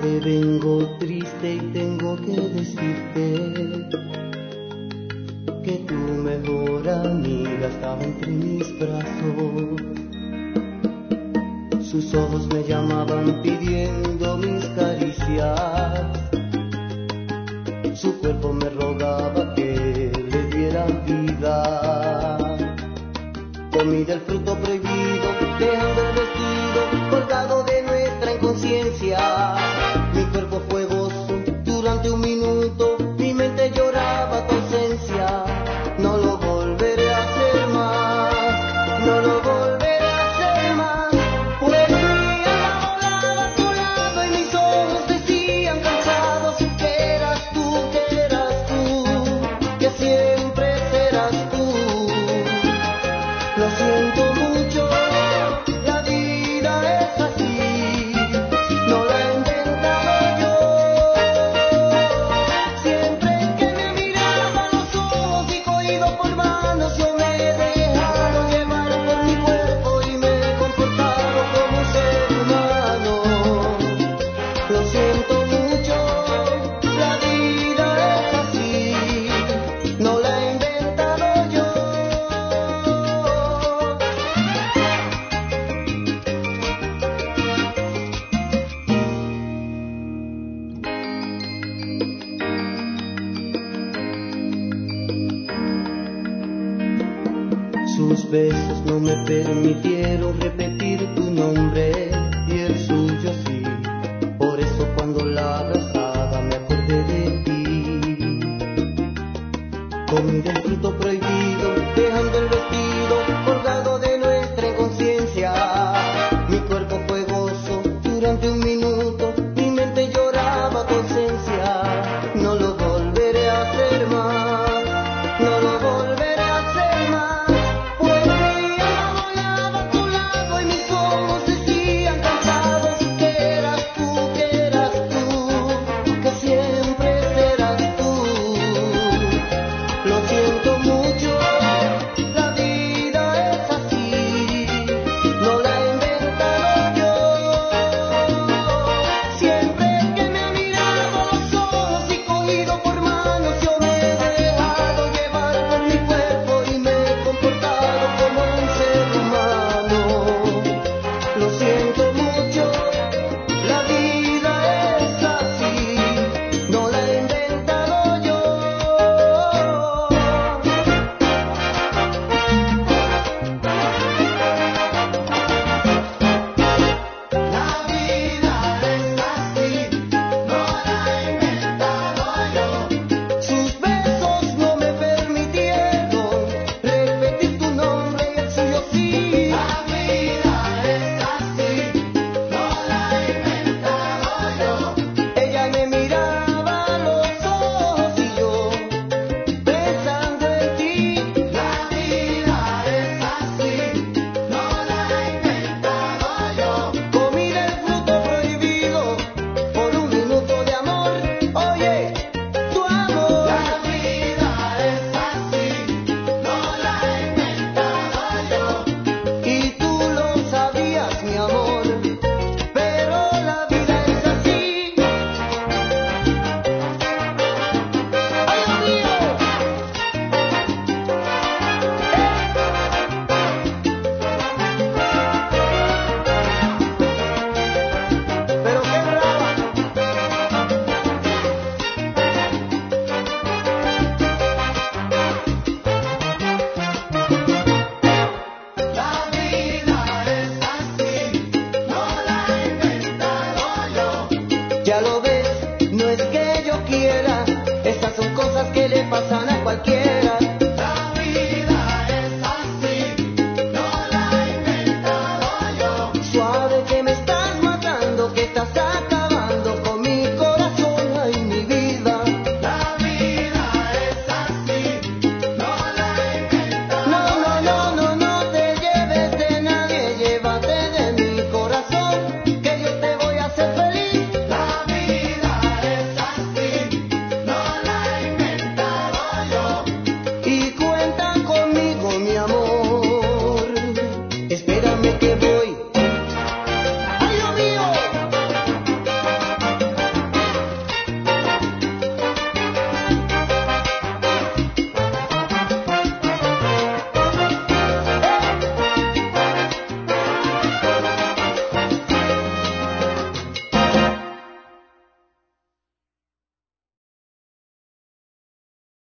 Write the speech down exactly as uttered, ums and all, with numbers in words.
Te vengo triste y tengo que decirte que tu mejor amiga estaba entre mis brazos. Sus ojos me llamaban pidiendo mis caricias. Su cuerpo me rogaba que le diera vida. Comí del fruto prohibido, dejando el vestido colgado de nuestra inconsciencia. Mi cuerpo fue gozo durante un minuto, mi mente lloraba tu ausencia. No lo volveré a hacer más, no lo volveré a hacer más. Pues mi alma volaba a tu lado y mis ojos decían cansados que eras tú, que eras tú, que siempre serás tú. Lo siento mucho, la vida es así, no la he inventado yo. Siempre que me miraba a los ojos y cogido por manos, yo me he dejado llevar por mi cuerpo y me he comportado como un ser humano. Lo siento mucho, la vida es así, no la he inventado yo. Sus besos no me permitieron repetir tu nombre y el suyo sí. Por eso cuando la abrazaba me acordé de ti. Comí del fruto prohibido, dejando el vestido